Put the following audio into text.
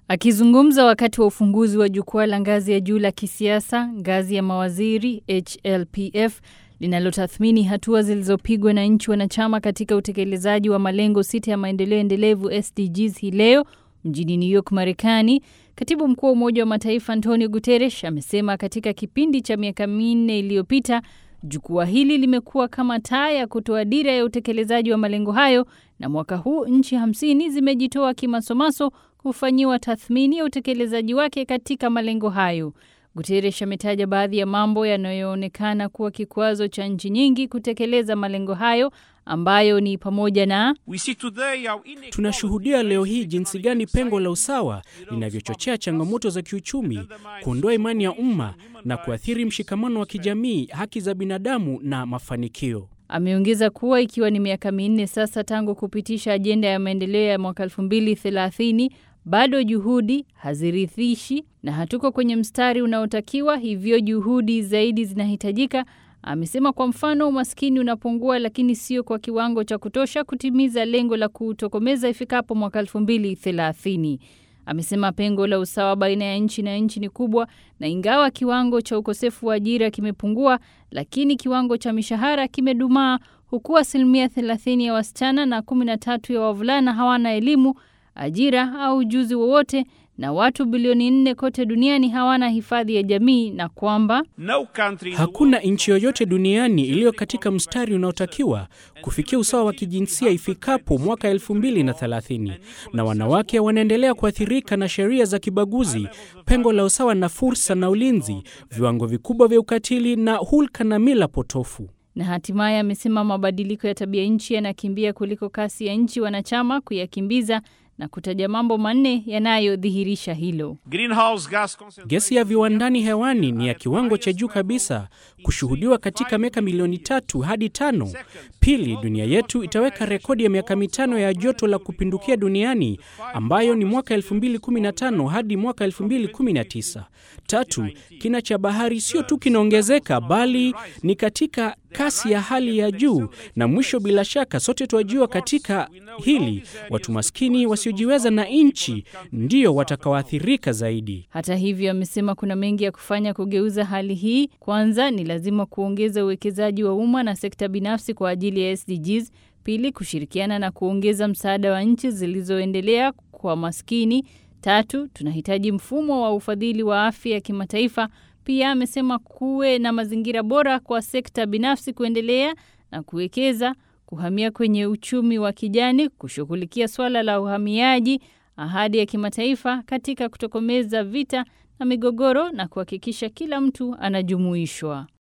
Akizungumza wakati wa ufunguzi wa jukwaa la ngazi ya juu la kisiasa, ngazi ya mawaziri HLPF, linalotathmini hatua zilizopigwa na nchi wanachama katika utekelezaji wa malengo 6 ya maendeleo endelevu SDGs hii leo mjini New York, Marekani, Katibu Mkuu wa Umoja wa Mataifa Antonio Guterres amesema katika kipindi cha miaka 4 iliyopita jukwaa hili limekuwa kama taa ya kutoa dira ya utekelezaji wa malengo hayo, na mwaka huu nchi 50 zimejitoa kimasomaso kufanyiwa tathmini ya utekelezaji wake katika malengo hayo. Guterres ametaja baadhi ya mambo yanayoonekana kuwa kikwazo cha nchi nyingi kutekeleza malengo hayo, ambayo ni pamoja na tunashuhudia leo hii jinsi gani pengo la usawa linavyochochea changamoto za kiuchumi, kuondoa imani ya umma na kuathiri mshikamano wa kijamii, haki za binadamu na mafanikio. Ameongeza kuwa ikiwa ni miaka 4 sasa tangu kupitisha ajenda ya maendeleo ya mwaka 2030, bado juhudi hazirithishi na hatuko kwenye mstari unaotakiwa, hivyo juhudi zaidi zinahitajika. Amesema kwa mfano umaskini unapungua, lakini sio kwa kiwango cha kutosha kutimiza lengo la kutokomeza ifikapo mwaka 2030. Amesema pengo la usawa baina ya nchi na nchi ni kubwa, na ingawa kiwango cha ukosefu wa ajira kimepungua, lakini kiwango cha mishahara kimedumaa, huku asilimia 30 ya wasichana na 13 ya wavulana hawana elimu, ajira au ujuzi wowote, na watu bilioni 4 kote duniani hawana hifadhi ya jamii, na kwamba hakuna nchi yoyote duniani iliyo katika mstari unaotakiwa kufikia usawa wa kijinsia ifikapo mwaka 2030, na wanawake wanaendelea kuathirika na sheria za kibaguzi, pengo la usawa na fursa na ulinzi, viwango vikubwa vya ukatili na hulka na mila potofu. Na hatimaye amesema mabadiliko ya tabia nchi yanakimbia kuliko kasi ya nchi wanachama kuyakimbiza, na kutaja mambo 4 yanayodhihirisha hilo. Gesi ya viwandani hewani ni ya kiwango cha juu kabisa kushuhudiwa katika miaka milioni 3 hadi 5. Pili, dunia yetu itaweka rekodi ya miaka 5 ya joto la kupindukia duniani, ambayo ni mwaka 2015 hadi mwaka 2019. Tatu, kina cha bahari sio tu kinaongezeka, bali ni katika kasi ya hali ya juu. Na mwisho, bila shaka sote twajua katika hili watu maskini wasiojiweza na nchi ndio watakaoathirika zaidi. Hata hivyo, amesema kuna mengi ya kufanya kugeuza hali hii. Kwanza ni lazima kuongeza uwekezaji wa umma na sekta binafsi kwa ajili ya SDGs. Pili, kushirikiana na kuongeza msaada wa nchi zilizoendelea kwa maskini. Tatu, tunahitaji mfumo wa ufadhili wa afya ya kimataifa. Pia amesema kuwe na mazingira bora kwa sekta binafsi kuendelea na kuwekeza, kuhamia kwenye uchumi wa kijani, kushughulikia swala la uhamiaji, ahadi ya kimataifa katika kutokomeza vita na migogoro, na kuhakikisha kila mtu anajumuishwa.